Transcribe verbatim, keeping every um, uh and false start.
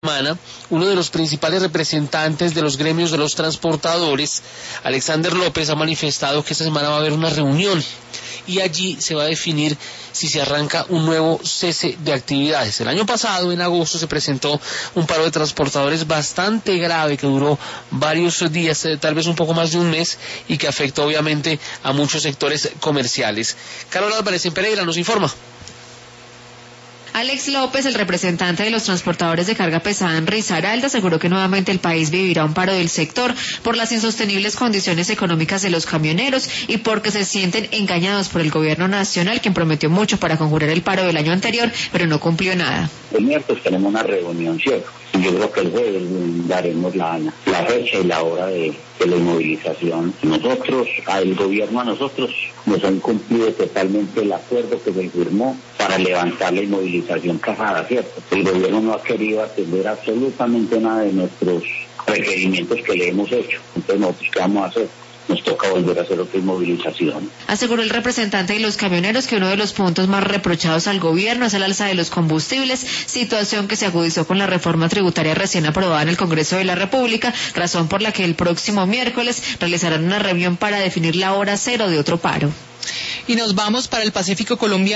semana, uno de los principales representantes de los gremios de los transportadores, Alexander López, ha manifestado que esta semana va a haber una reunión y allí se va a definir si se arranca un nuevo cese de actividades. El año pasado, en agosto, se presentó un paro de transportadores bastante grave que duró varios días, tal vez un poco más de un mes, y que afectó obviamente a muchos sectores comerciales. Carol Álvarez en Pereira nos informa. Alex López, el representante de los transportadores de carga pesada en Risaralda, aseguró que nuevamente el país vivirá un paro del sector por las insostenibles condiciones económicas de los camioneros y porque se sienten engañados por el gobierno nacional, quien prometió mucho para conjurar el paro del año anterior, pero no cumplió nada. El miércoles tenemos una reunión, ¿cierto? Y yo creo que el jueves daremos la, la fecha y la hora de, de la inmovilización. Nosotros, el gobierno a nosotros, nos han cumplido totalmente el acuerdo que se firmó para levantar la inmovilización casada, ¿cierto? El gobierno no ha querido atender absolutamente nada de nuestros requerimientos que le hemos hecho. Entonces, nosotros, ¿qué vamos a hacer? Nos toca volver a hacer otra inmovilización. Aseguró el representante de los camioneros que uno de los puntos más reprochados al gobierno es el alza de los combustibles, situación que se agudizó con la reforma tributaria recién aprobada en el Congreso de la República, razón por la que el próximo miércoles realizarán una reunión para definir la hora cero de otro paro. Y nos vamos para el Pacífico colombiano.